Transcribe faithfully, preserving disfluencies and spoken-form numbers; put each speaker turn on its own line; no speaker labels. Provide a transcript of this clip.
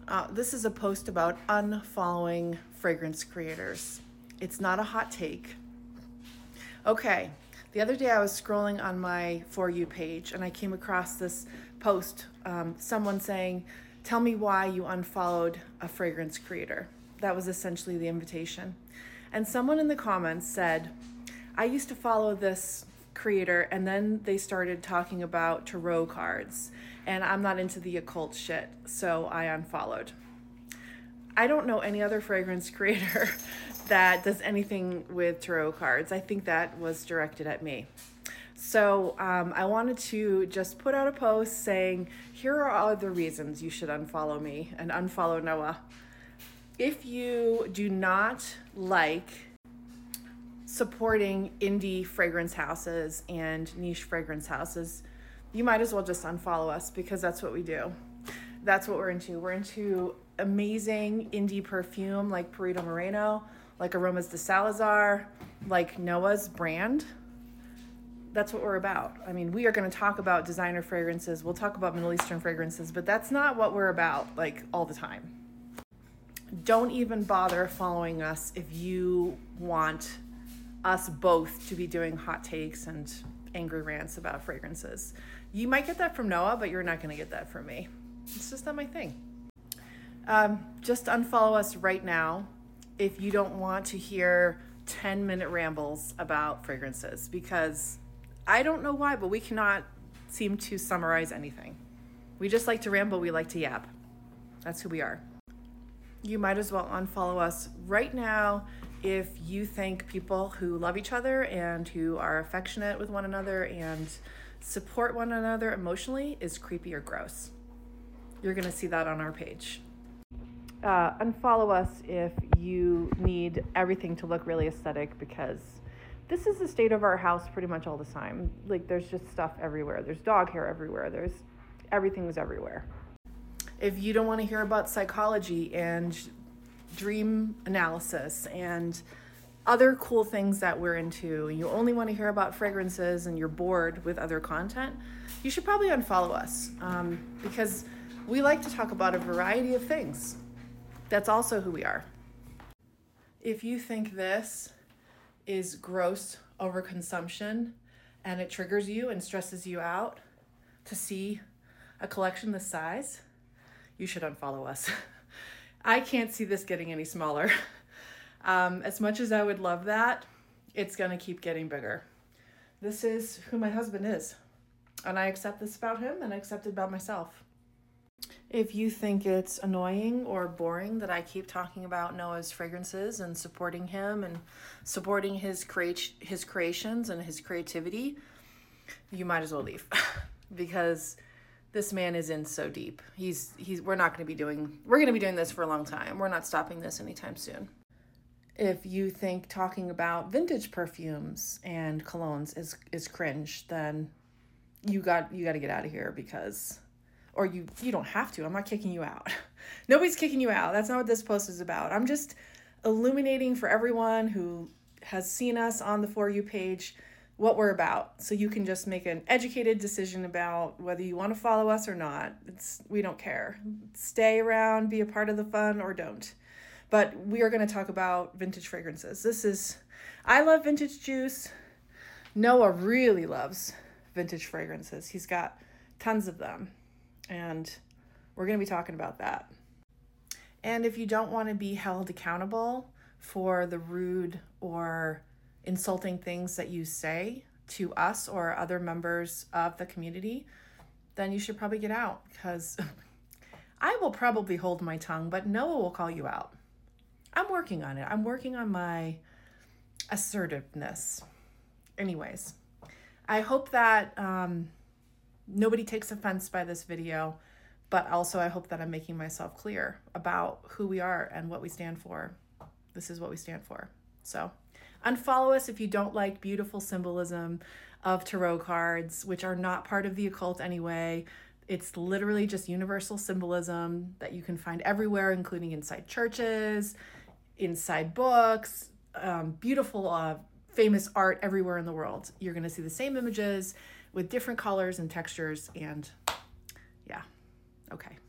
Uh, this is a post about unfollowing fragrance creators. It's not a hot take. Okay, the other day I was scrolling on my For You page and I came across this post, um, someone saying, tell me why you unfollowed a fragrance creator. That was essentially the invitation. And someone in the comments said, I used to follow this creator and then they started talking about tarot cards and I'm not into the occult shit, so I unfollowed. I don't know any other fragrance creator that does anything with tarot cards. I think that was directed at me. So um, I wanted to just put out a post saying, here are all the reasons you should unfollow me and unfollow Noah. If you do not like supporting indie fragrance houses and niche fragrance houses, you might as well just unfollow us, because that's what we do. That's what we're into. We're into amazing indie perfume like Perito Moreno, like Aromas de Salazar, like Noah's brand. That's what we're about. I mean, we are going to talk about designer fragrances. We'll talk about Middle Eastern fragrances, but that's not what we're about, like, all the time. Don't even bother following us if you want us both to be doing hot takes and angry rants about fragrances. You might get that from Noah, but you're not going to get that from me. It's just not my thing. Um, just unfollow us right now if you don't want to hear ten minute rambles about fragrances, because I don't know why, but we cannot seem to summarize anything. We just like to ramble. We like to yap. That's who we are. You might as well unfollow us right now if you think people who love each other and who are affectionate with one another and support one another emotionally is creepy or gross. You're going to see that on our page. Uh, unfollow us if you need everything to look really aesthetic, because this is the state of our house pretty much all the time. Like, there's just stuff everywhere. There's dog hair everywhere. There's everything's everywhere. If you don't want to hear about psychology and dream analysis and other cool things that we're into, and you only want to hear about fragrances and you're bored with other content, you should probably unfollow us, um, because we like to talk about a variety of things. That's also who we are. If you think this is gross overconsumption and it triggers you and stresses you out to see a collection this size, you should unfollow us. I can't see this getting any smaller. Um, as much as I would love that, it's going to keep getting bigger. This is who my husband is, and I accept this about him and I accept it about myself. If you think it's annoying or boring that I keep talking about Noah's fragrances and supporting him and supporting his create his creations and his creativity, you might as well leave, because this man is in so deep. He's he's we're not going to be doing we're going to be doing this for a long time. We're not stopping this anytime soon. If you think talking about vintage perfumes and colognes is is cringe, then you got you got to get out of here, because or you you don't have to. I'm not kicking you out. Nobody's kicking you out. That's not what this post is about. I'm just illuminating for everyone who has seen us on the For You page what we're about, so you can just make an educated decision about whether you want to follow us or not. It's we don't care. Stay around, be a part of the fun, or don't. But we are going to talk about vintage fragrances. This is, I love vintage juice. Noah really loves vintage fragrances. He's got tons of them, and we're going to be talking about that. And if you don't want to be held accountable for the rude or insulting things that you say to us or other members of the community, then you should probably get out, because I will probably hold my tongue, but Noah will call you out. I'm working on it. I'm working on my assertiveness. Anyways, I hope that um, nobody takes offense by this video, but also I hope that I'm making myself clear about who we are and what we stand for. This is what we stand for. So unfollow us if you don't like beautiful symbolism of tarot cards, which are not part of the occult anyway. It's literally just universal symbolism that you can find everywhere, including inside churches, inside books, um, beautiful, uh, famous art everywhere in the world. You're going to see the same images with different colors and textures, and yeah, okay.